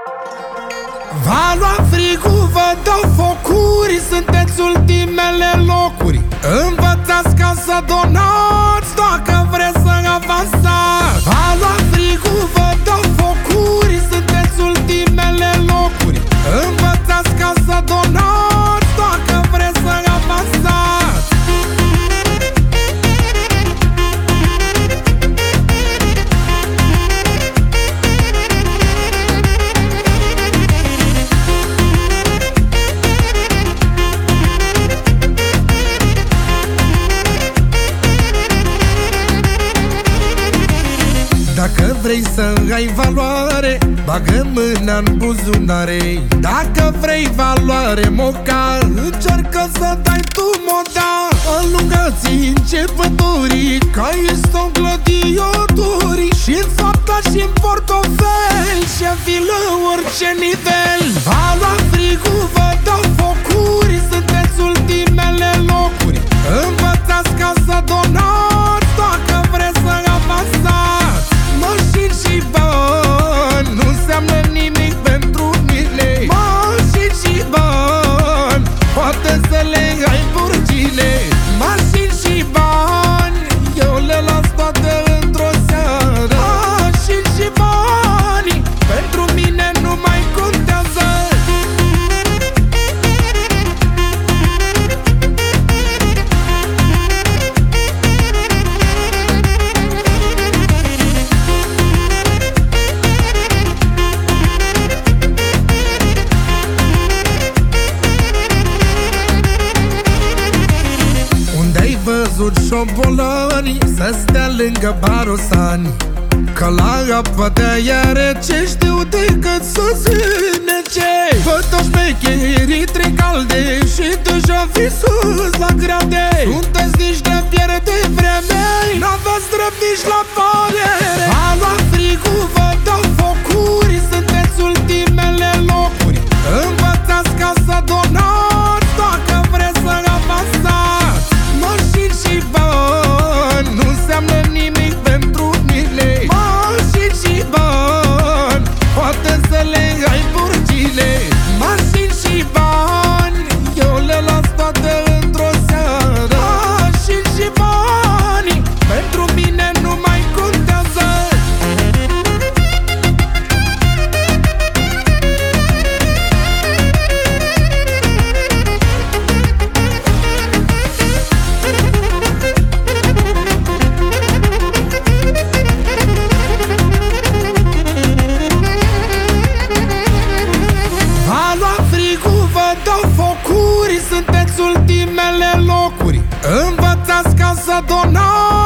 Va lua frigul, vă dau focuri, sunteți ultimele locuri. Învățați ca să donați dacă vreți să avansați. Va lua frigul, vă dau focuri, sunteți ultimele locuri. Învățați ca să donați dacă vreți să avansați. Dacă vrei să ai valoare, bagă mâna în buzunare. Dacă vrei valoare, moca, încearcă să dai tu moda. Alungați începătorii, ca sunt gladiatorii, și-n fapta și-n portofel, și-a la orice nivel. Va lua frigul, vă dau focuri, sunteți ultimele locuri. Învățați ca să donați dacă vreți să avansați. Mașini și bani nu înseamnă nimic pentru mine. Mașini și bani poate să le ai burgile. Mașini și bani eu le las toate într-o seară. Mașini și bani pentru mine nu mai contează. Unde-ai văzut șobolanii să stea lângă barosani? Că la apă de-aia rece știu decât să zânece. Văd toți șmecherii trei calde și deja visus la grade. Sunteți niște pierde de vreme, n-aveți drept nici la părere. Va lua frigul, vă dau focuri, sunteți ultimele locuri. Învățați ca să donați dacă vreți să avansați. Mașini și bani nu înseamnă nimic pentru mine. Mașini și bani poate să le ai burgile. Mașini și bani eu le las toate într-o seară. Mașini și bani pentru mine nu mai contează. Va lua frigul, vă dau focuri, sunteți ultimele locuri. Învățați ca să donați